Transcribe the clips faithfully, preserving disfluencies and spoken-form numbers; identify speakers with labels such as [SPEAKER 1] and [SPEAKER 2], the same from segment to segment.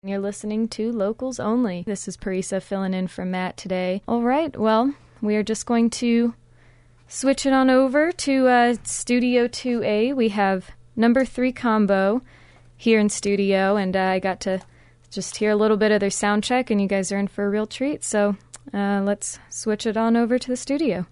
[SPEAKER 1] You're listening to Locals Only. This is Parisa filling in for Matt today. All right, well, we are just going to switch it on over to uh, Studio two A. We have Number Three Combo here in studio, and uh, I got to just hear a little bit of their sound check, and you guys are in for a real treat. So uh, let's switch it on over to the studio.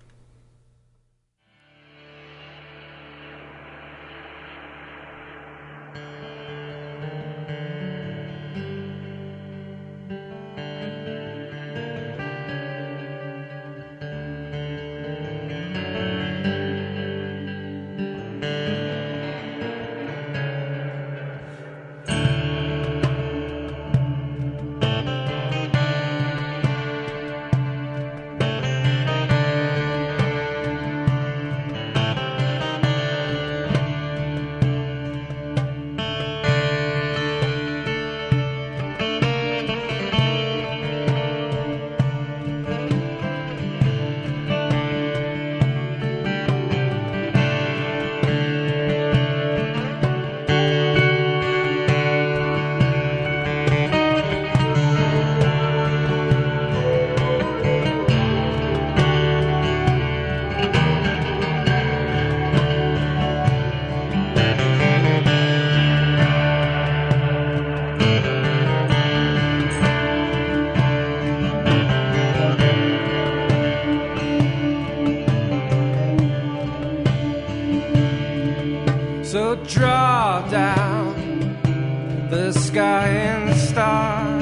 [SPEAKER 2] So draw down the sky and stars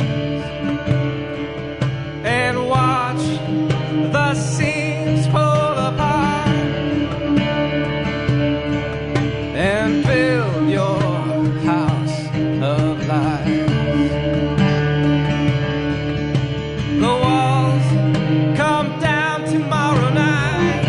[SPEAKER 2] and watch the seams pull apart and build your house of light. The walls come down tomorrow night.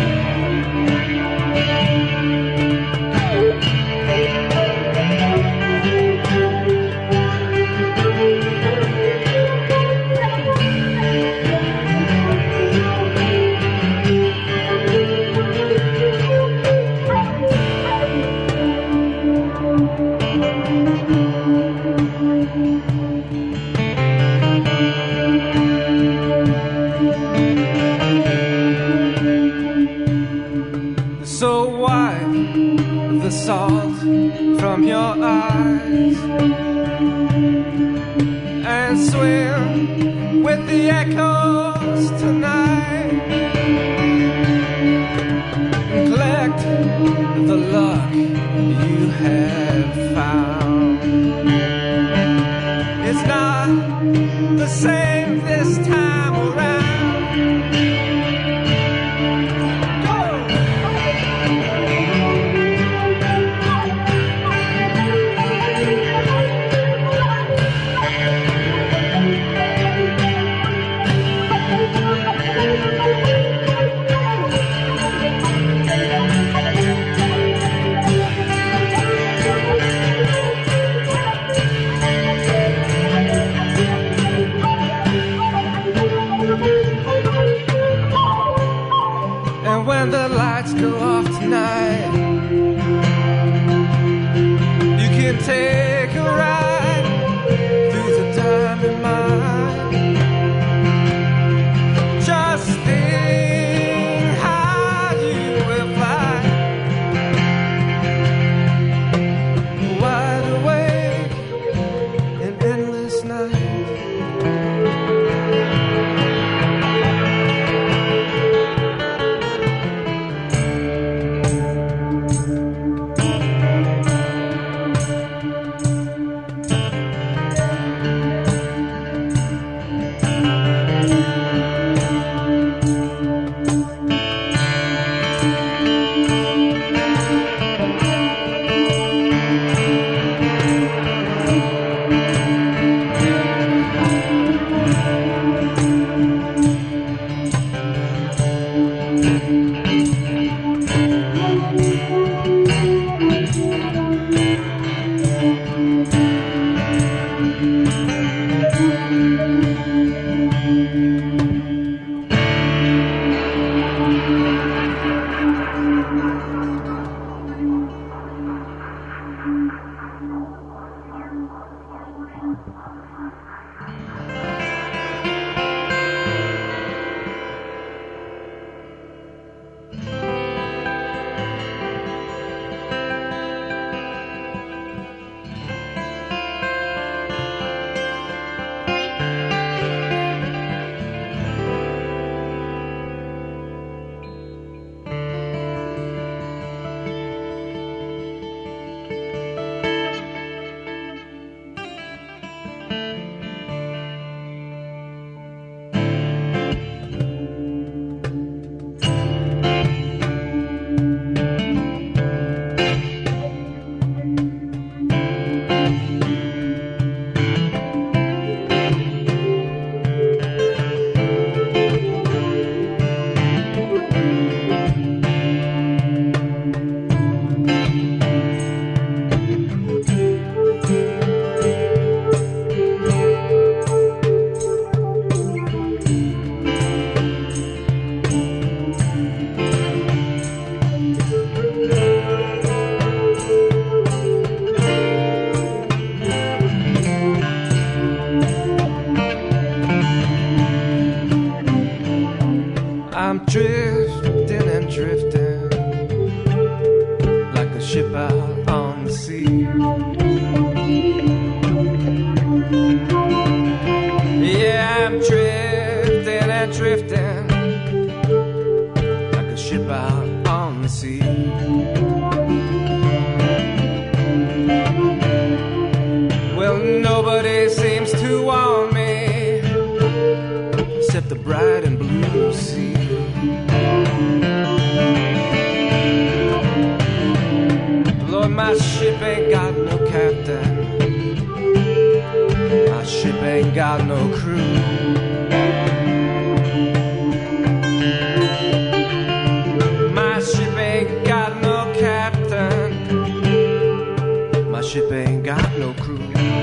[SPEAKER 2] So wipe the salt from your eyes and swim with the echoes tonight. Collect the luck you have found. It's not the same this time around. And when the lights go off tonight, you can take a ride through the diamond mine. Just think how you will fly, wide awake in endless night. I'm drifting and drifting like a ship out on the sea. Well, nobody seems to want me except the bright and blue sea. Lord, my ship ain't got no captain. My ship ain't got no crew. My ship ain't got no captain. My ship ain't got no crew.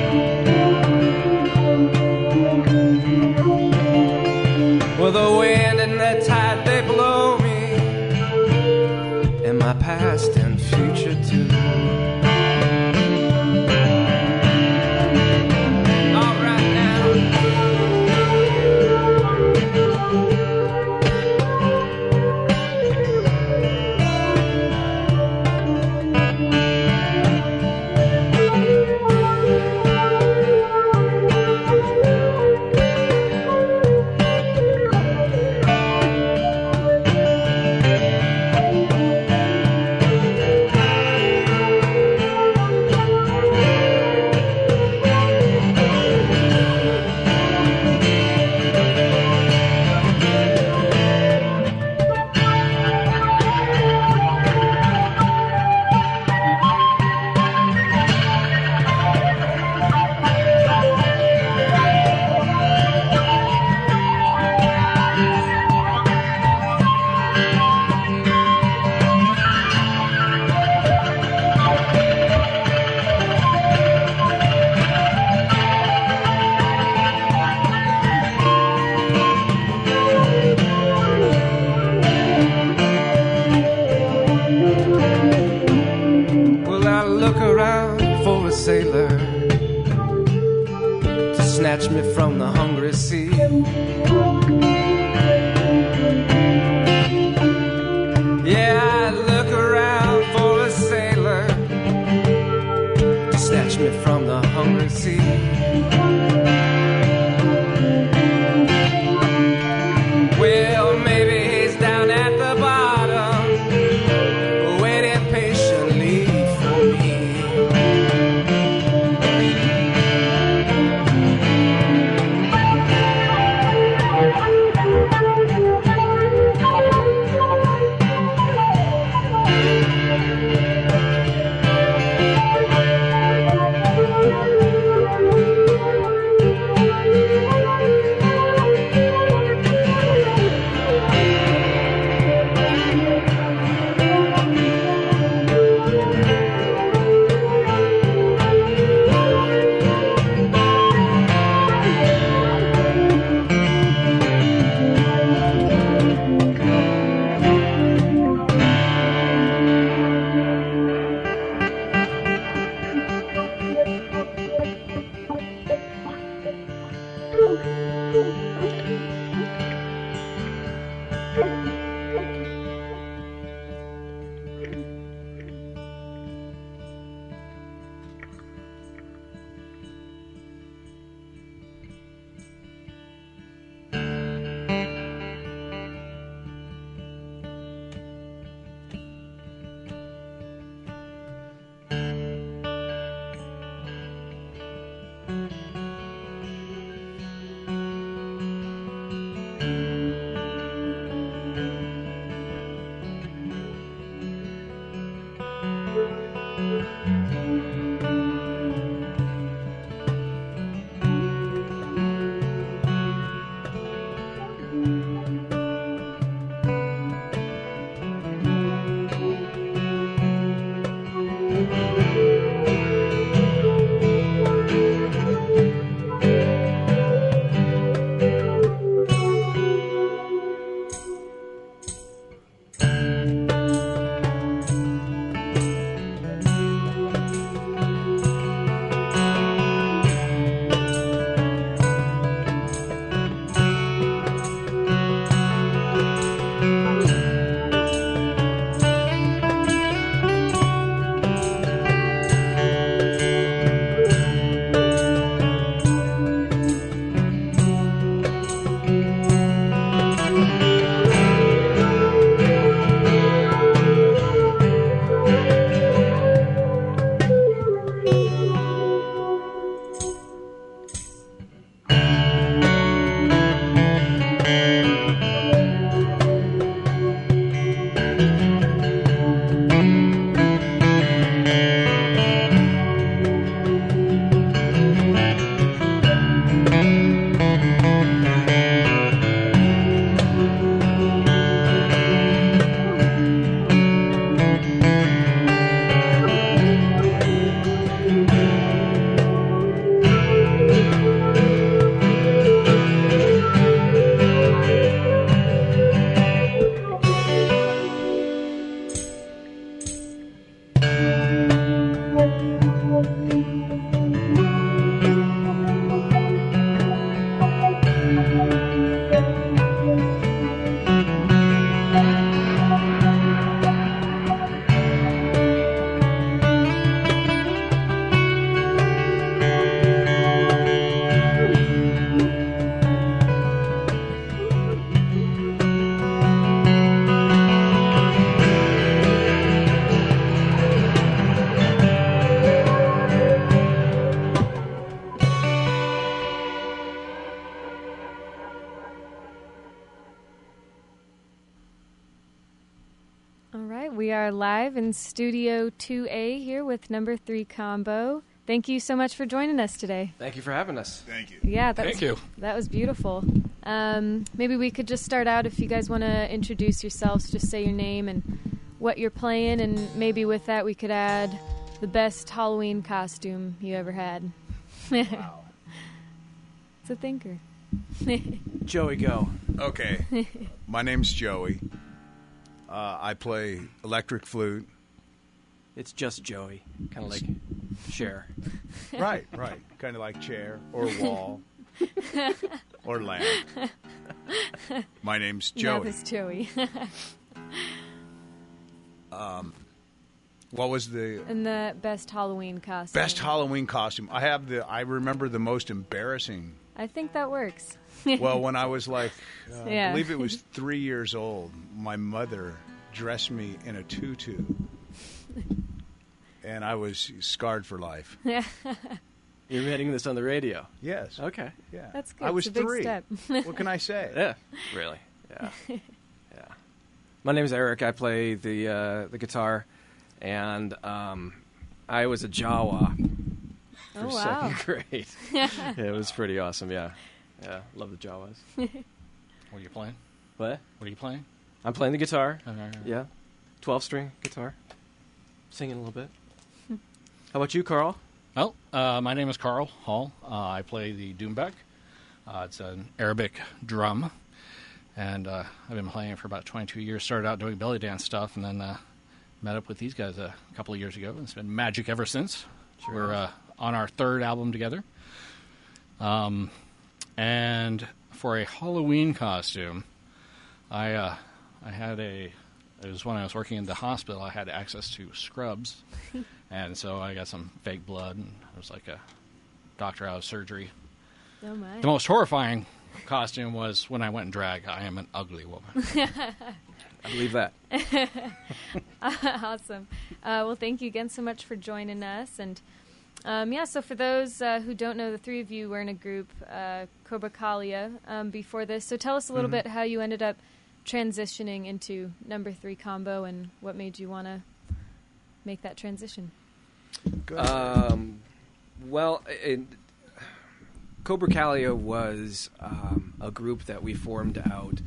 [SPEAKER 2] Well, the wind and the tide, they blow me, and my past and future too. Sailor to snatch me from the hungry sea. Yeah, I look around for a sailor to snatch me from the hungry sea. Well, maybe he's down at the bottom, waiting patiently for me.
[SPEAKER 1] we are live in Studio two A here with Number Three Combo. Thank you so much for joining us today.
[SPEAKER 3] Thank you for having us.
[SPEAKER 4] Thank you.
[SPEAKER 1] Yeah, that's,
[SPEAKER 5] Thank you.
[SPEAKER 1] That was beautiful. Um, maybe we could just start out if you guys want to introduce yourselves, just say your name and what you're playing, and maybe with that we could add the best Halloween costume you ever had.
[SPEAKER 3] Wow.
[SPEAKER 1] It's a thinker.
[SPEAKER 3] Joey, go.
[SPEAKER 4] Okay. My name's Joey. Uh, I play electric flute.
[SPEAKER 3] It's just Joey. Kind of like Cher.
[SPEAKER 4] Right, right. Kind of like chair or wall or lamp. My name's
[SPEAKER 1] Now
[SPEAKER 4] Joey.
[SPEAKER 1] this Joey.
[SPEAKER 4] What was the
[SPEAKER 1] And the best Halloween costume.
[SPEAKER 4] best Halloween costume? I have the. I remember the most embarrassing.
[SPEAKER 1] I think that works.
[SPEAKER 4] Well, when I was like, uh,
[SPEAKER 1] Yeah.
[SPEAKER 4] I believe it was three years old, my mother dressed me in a tutu, and I was scarred for life.
[SPEAKER 1] Yeah,
[SPEAKER 3] You're hitting this on the radio.
[SPEAKER 4] Yes.
[SPEAKER 3] Okay.
[SPEAKER 4] Yeah.
[SPEAKER 1] that's good.
[SPEAKER 4] I was
[SPEAKER 1] It's a big
[SPEAKER 4] three.
[SPEAKER 1] step.
[SPEAKER 4] What can I say?
[SPEAKER 3] Yeah. Really? Yeah. Yeah. My name's Eric. I play the uh, the guitar, and um, I was a Jawa for
[SPEAKER 1] Oh, wow.
[SPEAKER 3] second grade. Yeah, it was pretty awesome. Yeah. Yeah. Love the Jawas.
[SPEAKER 5] What are you playing?
[SPEAKER 3] What?
[SPEAKER 5] What are you playing?
[SPEAKER 3] I'm playing the guitar.
[SPEAKER 5] Uh,
[SPEAKER 3] Yeah. twelve string guitar. Singing a little bit. How about you, Carl?
[SPEAKER 5] Well, uh, my name is Carl Hall. Uh, I play the Doumbek. Uh, it's an Arabic drum, and uh, I've been playing it for about twenty-two years. Started out doing belly dance stuff, and then uh, met up with these guys a couple of years ago. And it's been magic ever since.
[SPEAKER 3] Sure
[SPEAKER 5] We're
[SPEAKER 3] is.
[SPEAKER 5] uh, on our third album together. Um, and for a Halloween costume, I uh, I had a. It was when I was working in the hospital. I had access to scrubs, and so I got some fake blood, and it was like a doctor out of surgery.
[SPEAKER 1] Oh my.
[SPEAKER 5] The most horrifying costume was when I went in drag. I am an ugly woman.
[SPEAKER 3] I believe that.
[SPEAKER 1] Awesome. Uh, well, thank you again so much for joining us. And um, yeah, so for those uh, who don't know, the three of you were in a group, uh, Cobra Kalia, um, before this. So tell us a little
[SPEAKER 3] Mhm.
[SPEAKER 1] bit how you ended up transitioning into Number Three Combo and what made you want to make that transition.
[SPEAKER 4] Good.
[SPEAKER 3] Um, well, it, Cobra Kalia was um, a group that we formed out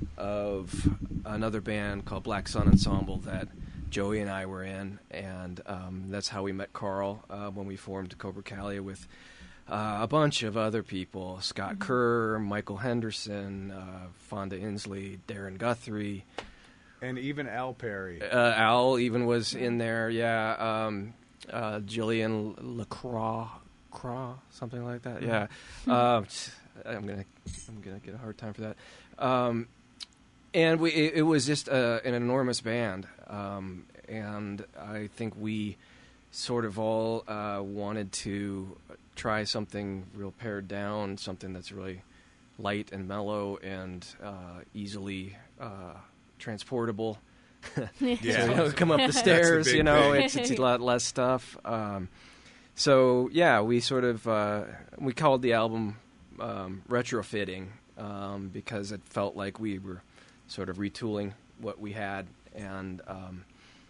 [SPEAKER 3] of another band called Black Sun Ensemble that Joey and I were in, and um, that's how we met Carl uh, when we formed Cobra Kalia with uh, a bunch of other people: Scott Kerr, Michael Henderson, uh, Fonda Inslee, Darren Guthrie.
[SPEAKER 4] And even Al Perry.
[SPEAKER 3] Uh, Al even was in there, yeah. Um, uh, Jillian Lacroix, Craw, something like that, yeah. um, I'm gonna, I'm gonna get a hard time for that. Um, and we, it, it was just uh, an enormous band, um, and I think we sort of all uh, wanted to try something real pared down, something that's really light and mellow and uh, easily uh, transportable.
[SPEAKER 4] Yeah.
[SPEAKER 3] So, you know, come up the
[SPEAKER 4] That's
[SPEAKER 3] stairs,
[SPEAKER 4] the big
[SPEAKER 3] you know,
[SPEAKER 4] thing.
[SPEAKER 3] it's, it's a lot less stuff. Um, so, yeah, we sort of, uh, we called the album um, Retrofitting um, because it felt like we were sort of retooling what we had and um,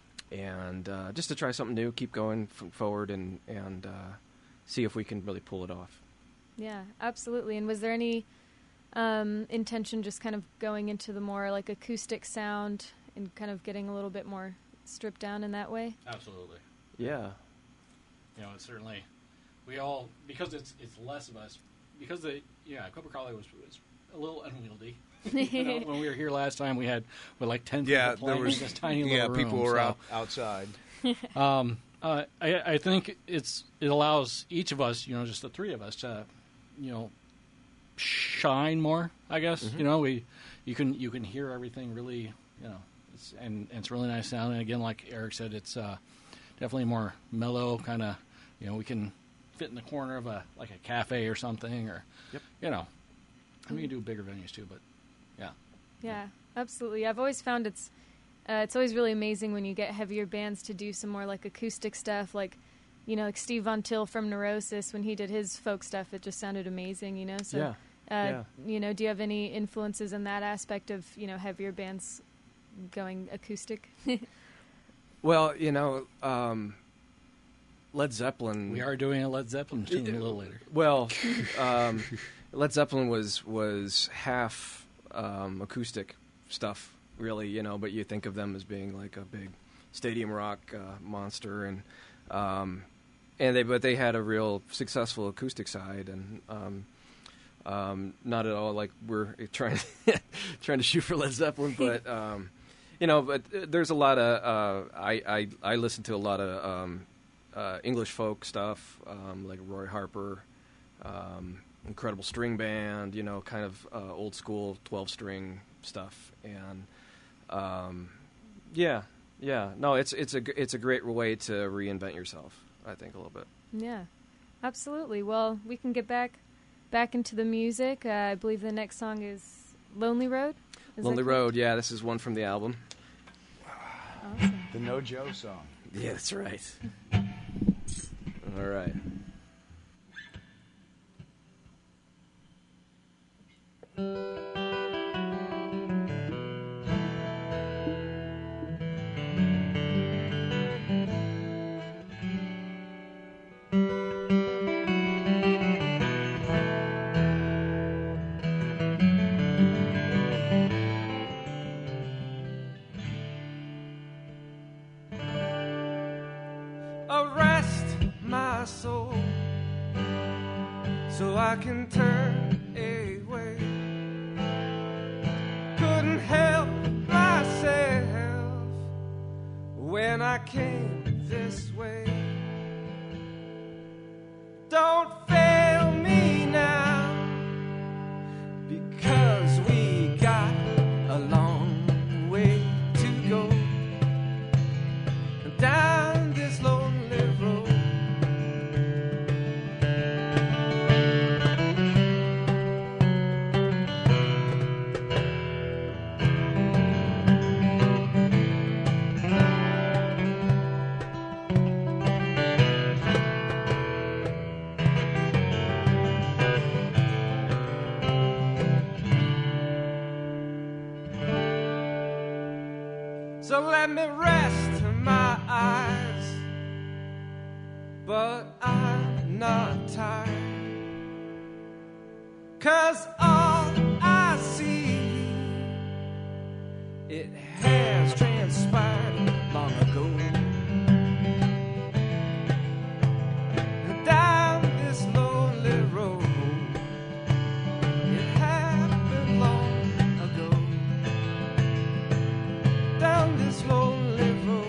[SPEAKER 3] and uh, just to try something new, keep going f- forward and, and uh, see if we can really pull it off.
[SPEAKER 1] Yeah, absolutely. And was there any um, intention just kind of going into the more like acoustic sound and kind of getting a little bit more stripped down in that way?
[SPEAKER 5] Absolutely.
[SPEAKER 3] Yeah.
[SPEAKER 5] You know, it's certainly we all because it's it's less of us because the yeah Cobra Kalia was, was a little unwieldy. You know, when we were here last time, we had what like ten
[SPEAKER 4] Yeah,
[SPEAKER 5] people
[SPEAKER 4] there
[SPEAKER 5] playing
[SPEAKER 4] was.
[SPEAKER 5] in this tiny
[SPEAKER 4] yeah,
[SPEAKER 5] little
[SPEAKER 4] people
[SPEAKER 5] room,
[SPEAKER 4] were
[SPEAKER 5] so,
[SPEAKER 4] out outside.
[SPEAKER 5] Um, uh, I, I think it's it allows each of us, you know, just the three of us, to you know shine more. I guess
[SPEAKER 3] Mhm.
[SPEAKER 5] you know we you can you can hear everything really, you know, it's, and, and it's really nice sound. And again, like Eric said, it's uh, definitely more mellow, kind of. You know, we can fit in the corner of a like a cafe or something, or
[SPEAKER 3] Yep.
[SPEAKER 5] you know, and we can do bigger venues too. But yeah,
[SPEAKER 1] Yeah, absolutely. I've always found it's uh, it's always really amazing when you get heavier bands to do some more like acoustic stuff, like you know, like Steve Von Till from Neurosis when he did his folk stuff. It just sounded amazing, you know. So,
[SPEAKER 3] Yeah.
[SPEAKER 1] uh,
[SPEAKER 3] Yeah.
[SPEAKER 1] you know, do you have any influences in that aspect of you know heavier bands going acoustic?
[SPEAKER 3] Well, you know, um, Led Zeppelin.
[SPEAKER 5] We are doing a Led Zeppelin tune a little later.
[SPEAKER 3] Well, um, Led Zeppelin was was half um, acoustic stuff, really, you know. But you think of them as being like a big stadium rock uh, monster, and um, and they but they had a real successful acoustic side, and um, um, not at all like we're trying trying to shoot for Led Zeppelin, but. Um, You know, but there's a lot of uh, I, I I listen to a lot of um, uh, English folk stuff, um, like Roy Harper, um, Incredible String Band. You know, kind of uh, old school twelve string stuff, and um, yeah, yeah. No, it's it's a it's a great way to reinvent yourself. I think a little bit.
[SPEAKER 1] Yeah, absolutely. Well, we can get back back into the music. Uh, I believe the next song is "Lonely Road." Is
[SPEAKER 3] Lonely Road. Yeah, this is one from the album.
[SPEAKER 1] Awesome.
[SPEAKER 4] The No Joe song.
[SPEAKER 3] Yeah, that's right. All right.
[SPEAKER 2] Arrest my soul so I can turn away. Couldn't help myself when I came this way. Don't fail me now, because we got a long way to go down this lonely road. So let me rest my eyes, but I'm not tired, 'cause all I see, it has transpired long ago. Down this lonely road, it happened long ago. Down this lonely road.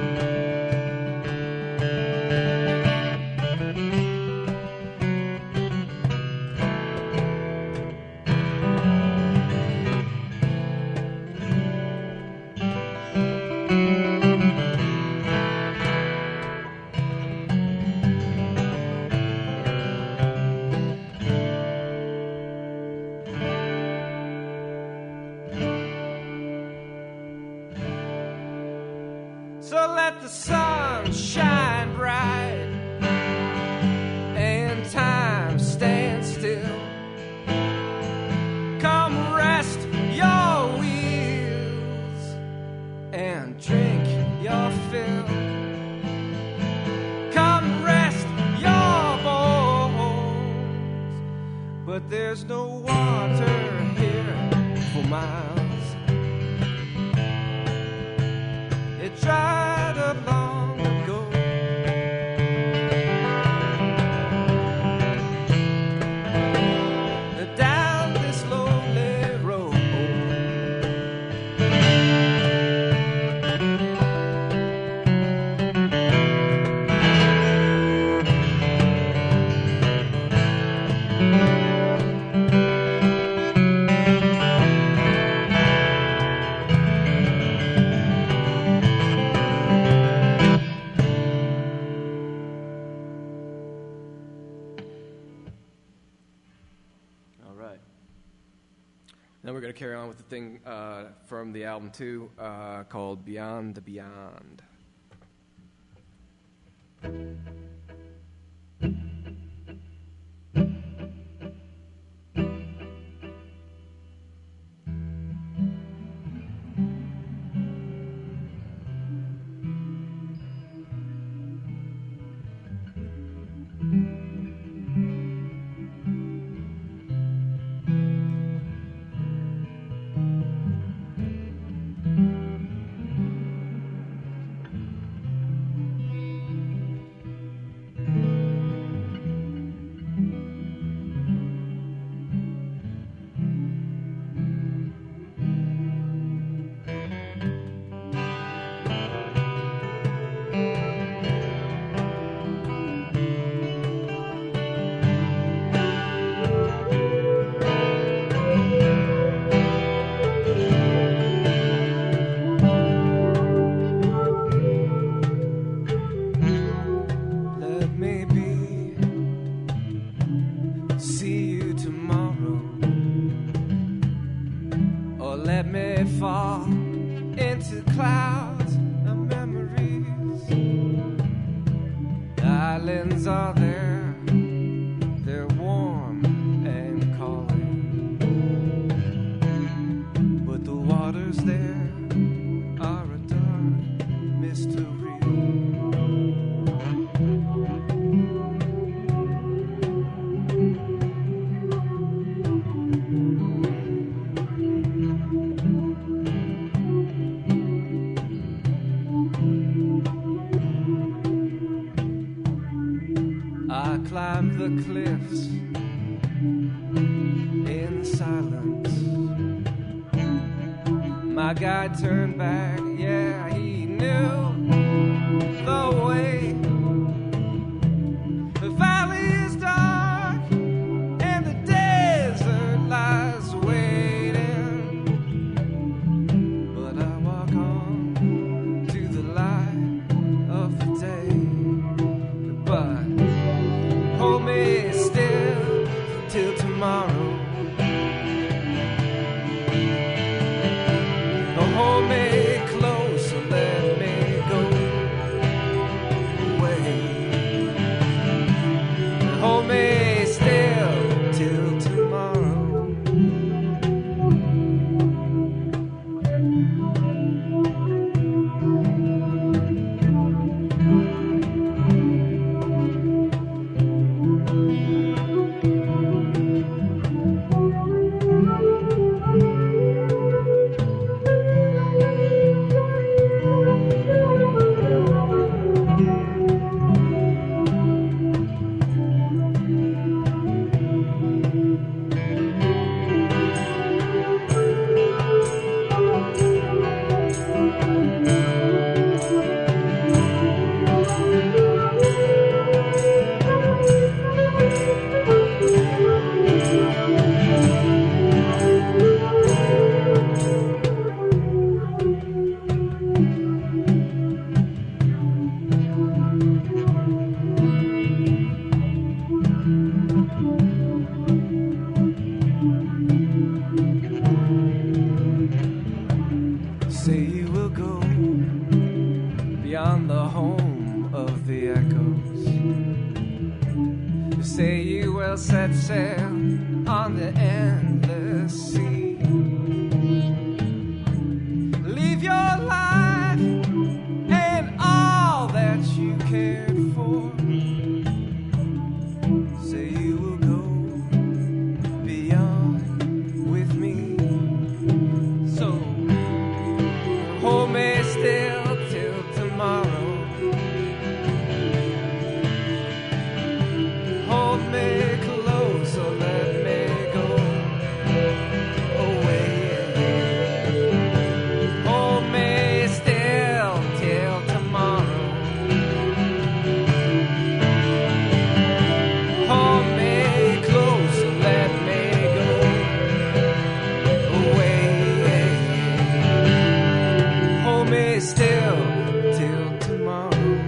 [SPEAKER 2] So let the sun shine bright and time stand still. Come rest your wheels and drink your fill. Come rest your bones, but there's no water here for miles. It dried up long ago. Down this lonely road.
[SPEAKER 3] All right. Then we're going to carry on with the thing uh, from the album too, uh, called Beyond the Beyond.
[SPEAKER 2] fall into clouds of memories. The islands are there, they're warm and calling, but the waters there are a dark mystery. I climbed the cliffs in the silence. My guide turned back, yeah, he knew the way. The valley is dark and the desert lies waiting, but I walk on to the light of the day. But hold me still till tomorrow. Oh, hold me close and let me go away. Hold me still till tomorrow. Say you will go beyond the home of the echoes. Say you will set sail on the endless sea. Leave your life and all that you cared for. Say you will go beyond with me. So hold me still till tomorrow. Hold me close or let me go away. Hold me still till tomorrow. Hold me close or let me go away. Hold me still till tomorrow.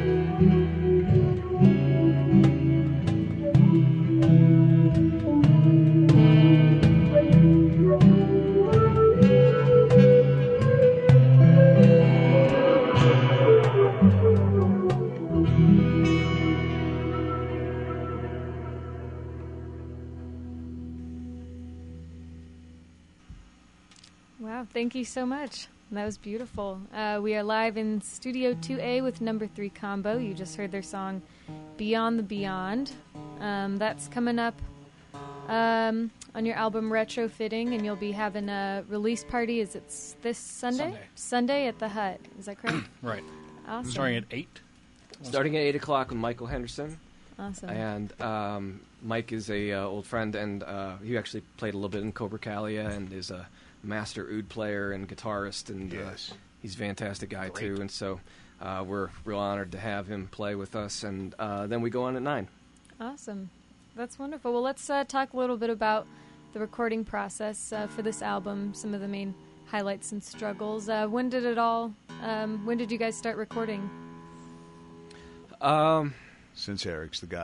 [SPEAKER 1] Wow, thank you so much. That was beautiful. Uh, we are live in Studio two A with Number three Combo. You just heard their song Beyond the Beyond. Um, that's coming up um, on your album Retrofitting, and you'll be having a release party. Is it s- this Sunday?
[SPEAKER 5] Sunday.
[SPEAKER 1] Sunday at the Hut. Is that correct?
[SPEAKER 5] Right.
[SPEAKER 1] Awesome.
[SPEAKER 5] Starting at eight.
[SPEAKER 3] Starting at eight o'clock with Michael Henderson.
[SPEAKER 1] Awesome.
[SPEAKER 3] And um, Mike is a uh, old friend, and uh, he actually played a little bit in Cobra Calia and is a master oud player and guitarist, and
[SPEAKER 4] Yes.
[SPEAKER 3] uh, he's a fantastic guy
[SPEAKER 5] Great.
[SPEAKER 3] too. And so uh, we're real honored to have him play with us. And uh, then we go on at nine.
[SPEAKER 1] Awesome. That's wonderful. Well, let's uh, talk a little bit about the recording process uh, for this album, some of the main highlights and struggles. Uh, when did it all, um, when did you guys start recording?
[SPEAKER 3] Um,
[SPEAKER 4] Since Eric's the guy who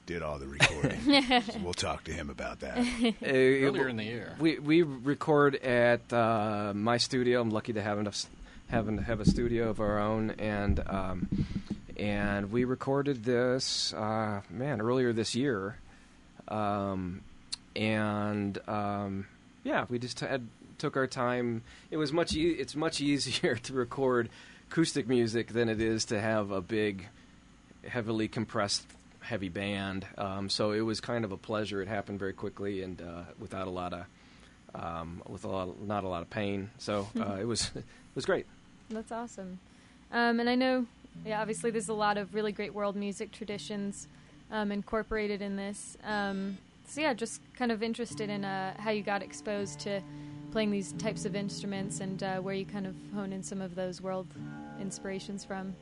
[SPEAKER 4] did all the recording. So we'll talk to him about that.
[SPEAKER 5] Earlier in the year.
[SPEAKER 3] We we record at uh, my studio. I'm lucky to have enough, having to have a studio of our own, and um, and we recorded this uh, man earlier this year, um, and um, yeah, we just had took our time. It was much. E- it's much easier to record acoustic music than it is to have a big, heavily compressed, heavy band. Um, so it was kind of a pleasure. It happened very quickly and uh, without a lot of, um, with a lot, of, not a lot of pain. So uh, it was, it was great.
[SPEAKER 1] That's awesome. Um, and I know, yeah, obviously there's a lot of really great world music traditions um, incorporated in this. Um, so yeah, just kind of interested in uh, how you got exposed to playing these types of instruments and uh, where you kind of hone in some of those world inspirations from.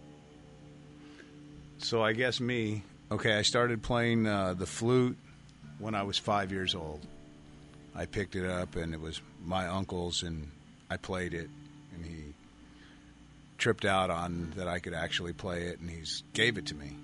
[SPEAKER 4] So I guess me, okay, I started playing uh, the flute when I was five years old. I picked it up, and it was my uncle's, and I played it, and he tripped out on that I could actually play it, and he gave it to me.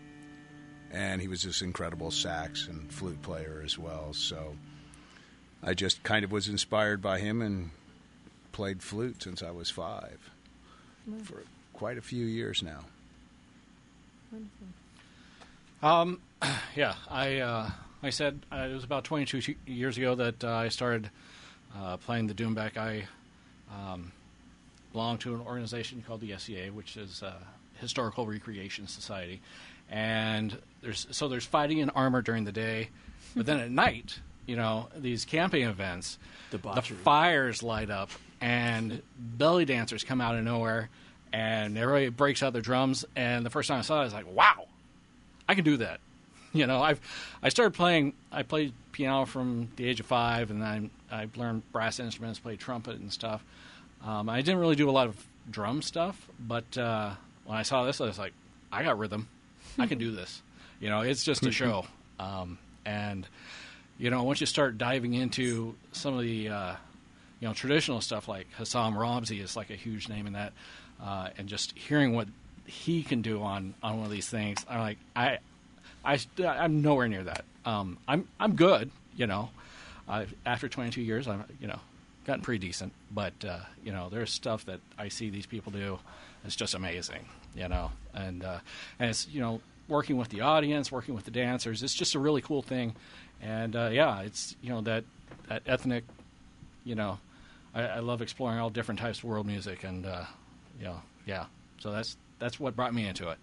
[SPEAKER 4] And he was this incredible sax and flute player as well, so I just kind of was inspired by him and played flute since I was five wow. for quite a few years now.
[SPEAKER 1] Wonderful.
[SPEAKER 5] Um, yeah, I uh, I said uh, it was about twenty-two years ago that uh, I started uh, playing the Doumbek. I um, belong to an organization called the S E A, which is uh, Historical Recreation Society, and there's so there's fighting in armor during the day, but then at night, you know, these camping events,
[SPEAKER 3] Debauchery.
[SPEAKER 5] The fires light up, and belly dancers come out of nowhere, and everybody breaks out their drums. And the first time I saw it, I was like, "Wow, I can do that." You know, I've I started playing. I played piano from the age of five, and then I, I learned brass instruments, played trumpet and stuff. Um, I didn't really do a lot of drum stuff, but uh, when I saw this, I was like, "I got rhythm. I can do this." You know, it's just a show, um, and. You know, once you start diving into some of the, uh, you know, traditional stuff like Hassam Ramzi is like a huge name in that, uh, and just hearing what he can do on, on one of these things, I'm like, I, I, I'm nowhere near that. Um, I'm I'm good, you know. Uh, after twenty-two years, I'm you know, gotten pretty decent, but uh, you know, there's stuff that I see these people do, it's just amazing, you know, and uh, and it's you know, working with the audience, working with the dancers, it's just a really cool thing. And, uh, yeah, it's, you know, that, that ethnic, you know, I, I love exploring all different types of world music. And, uh, you know, yeah. So that's that's what brought me into it.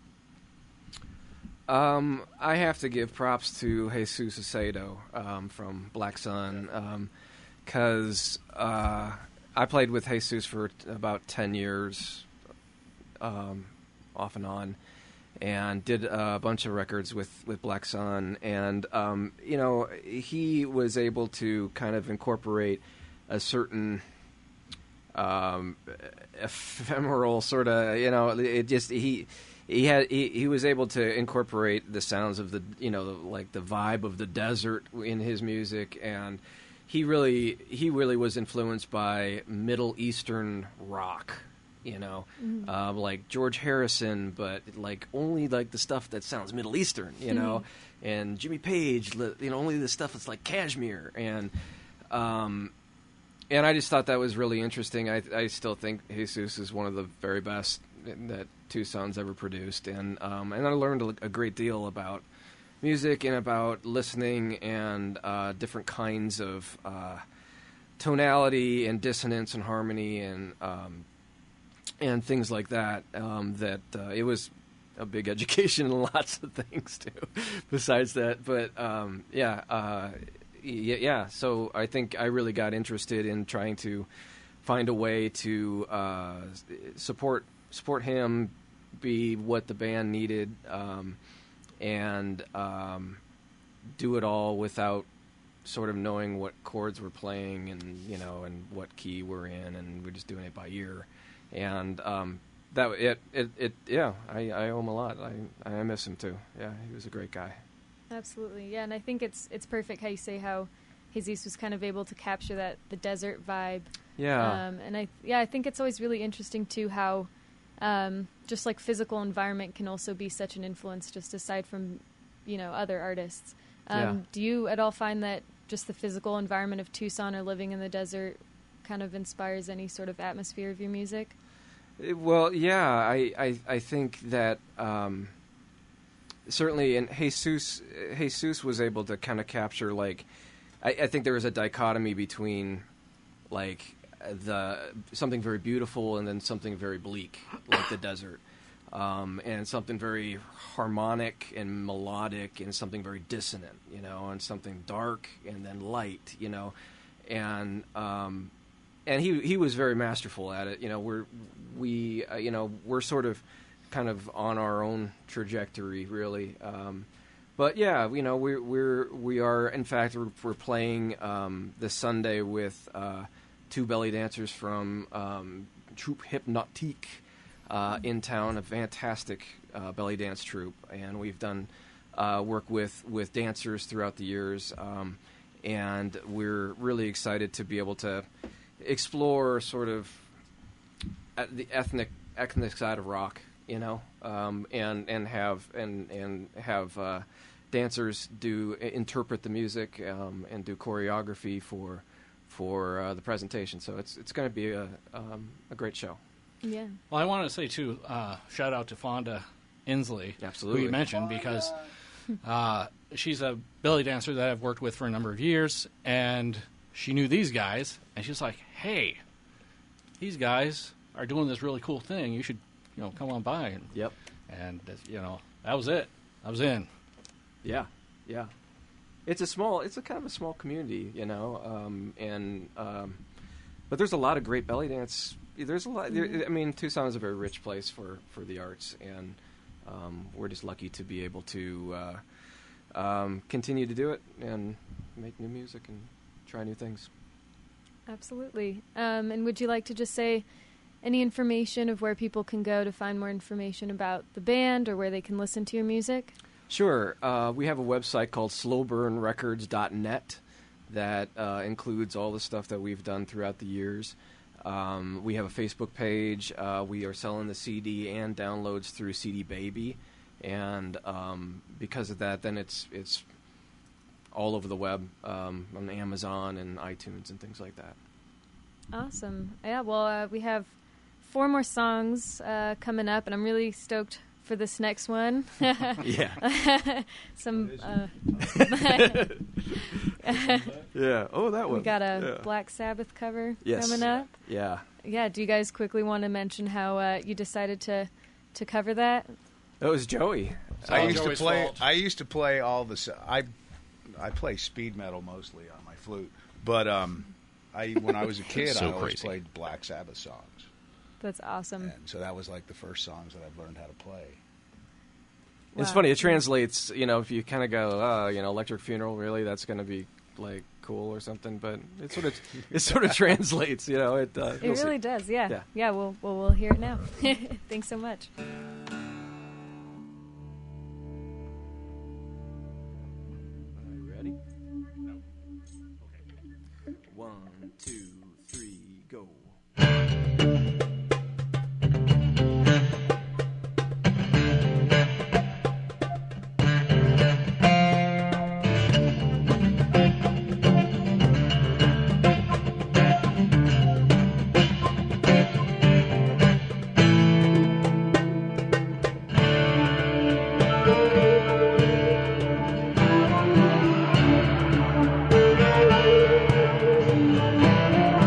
[SPEAKER 3] Um, I have to give props to Jesus Acedo um, from Black Sun because um, uh, I played with Jesus for t- about ten years um, off and on. And did a bunch of records with, with Black Sun. And, um, you know, he was able to kind of incorporate a certain um, ephemeral sort of, you know, it just, he he had he, he was able to incorporate the sounds of the, you know, the, like the vibe of the desert in his music. And he really, he really was influenced by Middle Eastern rock. You know, mm-hmm. uh, like George Harrison, but like only like the stuff that sounds Middle Eastern, you know, mm-hmm. and Jimmy Page, you know, only the stuff that's like Kashmir, and um, and I just thought that was really interesting. I I still think Jesus is one of the very best that Tucson's ever produced, and um, and I learned a, a great deal about music and about listening and uh, different kinds of uh, tonality and dissonance and harmony and um, and things like that, um, that uh, it was a big education in lots of things, too, besides that. But, um, yeah, uh, yeah, yeah, so I think I really got interested in trying to find a way to uh, support support him, be what the band needed, um, and um, do it all without sort of knowing what chords we're playing and, you know, and what key we're in, and we're just doing it by ear. And um, that it, it it yeah, I, I owe him a lot. I I miss him too. Yeah, he was a great guy.
[SPEAKER 1] Absolutely, yeah, and I think it's it's perfect how you say how Jesus was kind of able to capture that the desert vibe.
[SPEAKER 3] Yeah.
[SPEAKER 1] Um, and I yeah, I think it's always really interesting too how um, just like physical environment can also be such an influence. Just aside from you know, other artists. Um,
[SPEAKER 3] Yeah.
[SPEAKER 1] Do you at all find that just the physical environment of Tucson or living in the desert kind of inspires any sort of atmosphere of your music?
[SPEAKER 3] Uh, Well, yeah, I, I, I think that um, certainly, and Jesus, Jesus was able to kind of capture, like, I, I think there was a dichotomy between, like, the something very beautiful and then something very bleak, like the desert, um, and something very harmonic and melodic and something very dissonant, you know, and something dark and then light, you know, and um, and he he was very masterful at it. You know, we're we uh, you know we're sort of kind of on our own trajectory, really. Um, but yeah, you know, we're we're we are in fact we're, we're playing um, this Sunday with uh, two belly dancers from um, Troupe Hypnotique uh, in town, a fantastic uh, belly dance troupe, and we've done uh, work with with dancers throughout the years, um, and we're really excited to be able to explore sort of uh, the ethnic ethnic side of rock, you know, um, and and have and and have uh, dancers do interpret the music um, and do choreography for for uh, the presentation. So it's it's going to be a um, a great show.
[SPEAKER 1] Yeah.
[SPEAKER 5] Well, I want to say, too, uh, shout out to Fonda Inslee,
[SPEAKER 3] Absolutely.
[SPEAKER 5] who you mentioned, because uh, she's a belly dancer that I've worked with for a number of years, and she knew these guys, and she's like, hey, these guys are doing this really cool thing. You should, you know, come on by. And,
[SPEAKER 3] Yep.
[SPEAKER 5] and you know, that was it. I was in.
[SPEAKER 3] Yeah. Yeah. It's a small. It's a kind of a small community, you know, um, and um, but there's a lot of great belly dance. There's a lot. There, I mean, Tucson is a very rich place for, for the arts, and um, we're just lucky to be able to uh, um, continue to do it and make new music and try new things.
[SPEAKER 1] Absolutely. Um, and would you like to just say any information of where people can go to find more information about the band or where they can listen to your music?
[SPEAKER 3] Sure. Uh, we have a website called slow burn records dot net that uh, includes all the stuff that we've done throughout the years. Um, we have a Facebook page. Uh, we are selling the C D and downloads through C D Baby, and um, because of that, then it's it's all over the web, um, on Amazon and iTunes and things like that.
[SPEAKER 1] Awesome. Yeah, well, uh, we have four more songs uh, coming up, and I'm really stoked for this next one.
[SPEAKER 3] Yeah.
[SPEAKER 1] Some. Uh,
[SPEAKER 3] Yeah. Oh, that one.
[SPEAKER 1] we got a
[SPEAKER 3] Yeah.
[SPEAKER 1] Black Sabbath cover
[SPEAKER 3] Yes.
[SPEAKER 1] coming up.
[SPEAKER 3] Yeah.
[SPEAKER 1] Yeah. Do you guys quickly want to mention how uh, you decided to to cover that?
[SPEAKER 3] That was Joey.
[SPEAKER 5] It's
[SPEAKER 4] I
[SPEAKER 5] all
[SPEAKER 4] used
[SPEAKER 5] Joey's
[SPEAKER 4] to play.
[SPEAKER 5] fault.
[SPEAKER 4] I used to play all the. s- I I play speed metal mostly on my flute, but um, I when I was a kid,
[SPEAKER 5] So
[SPEAKER 4] I always
[SPEAKER 5] crazy.
[SPEAKER 4] played Black Sabbath songs,
[SPEAKER 1] That's awesome.
[SPEAKER 4] and so that was like the first songs that I've learned how to play.
[SPEAKER 3] It's
[SPEAKER 1] Wow.
[SPEAKER 3] funny. It translates. You know, if you kind of go, uh, you know, Electric Funeral, really, that's going to be like cool or something. But it sort of, it sort of translates. You know, it. Uh,
[SPEAKER 1] It
[SPEAKER 3] you'll see.
[SPEAKER 1] really does. Yeah.
[SPEAKER 3] Yeah.
[SPEAKER 1] Yeah. Well, well, we'll hear it now. Thanks so much.
[SPEAKER 3] Ready? One, two, three, go.
[SPEAKER 6] Thank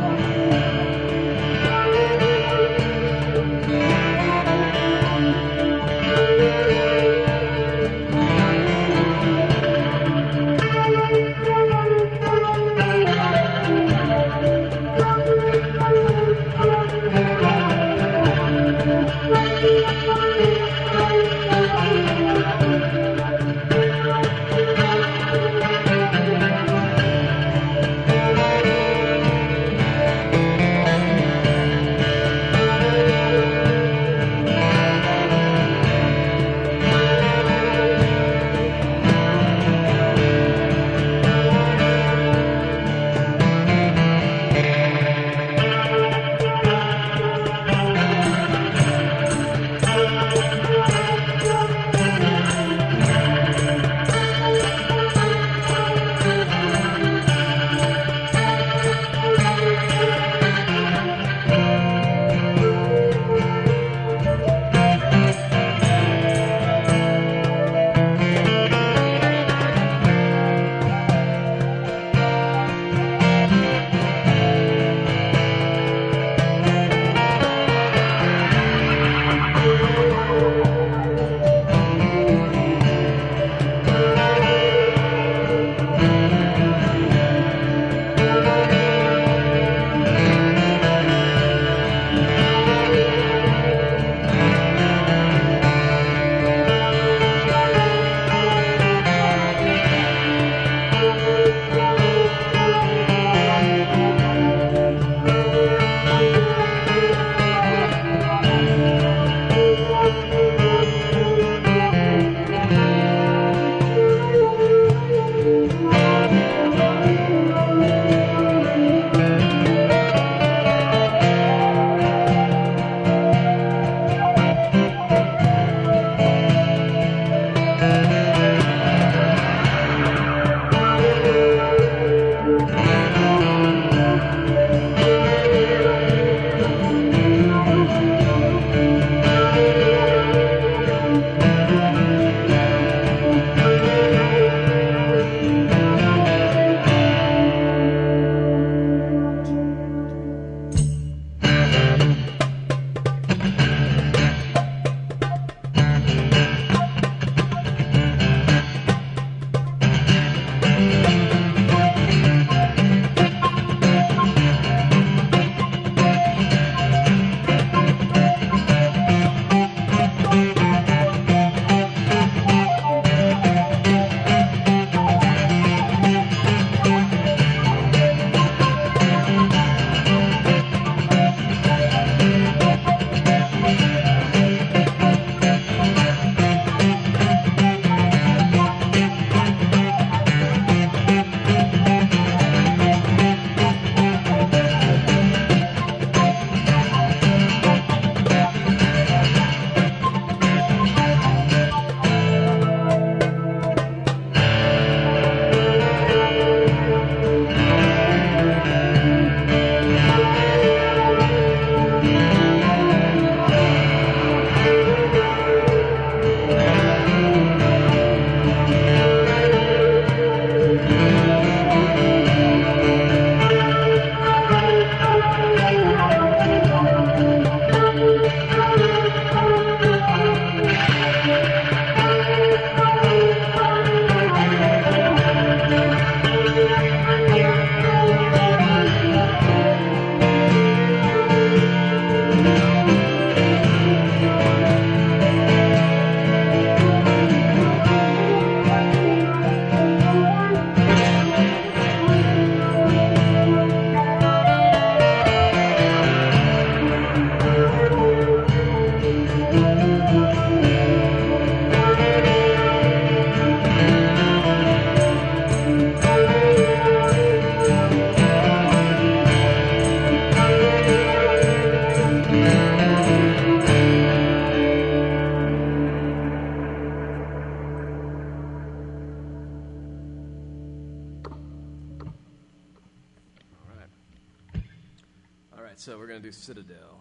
[SPEAKER 3] right, so we're going to do Citadel.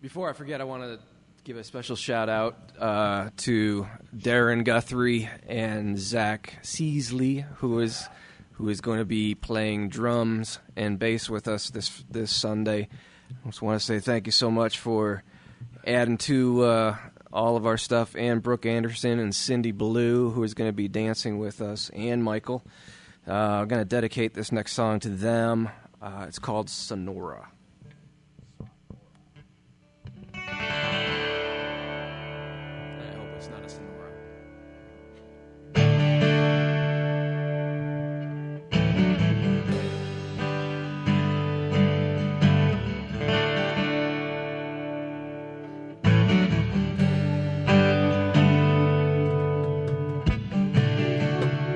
[SPEAKER 3] Before I forget, I want to give a special shout out uh, to Darren Guthrie and Zach Seasley, who is who is going to be playing drums and bass with us this this Sunday. I just want to say thank you so much for adding to uh, all of our stuff, and Brooke Anderson and Cindy Blue, who is going to be dancing with us, and Michael. Uh, I'm going to dedicate this next song to them. Uh, it's called Sonora.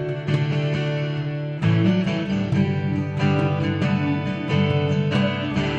[SPEAKER 2] Sonora.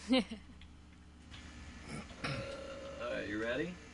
[SPEAKER 6] All right, you ready?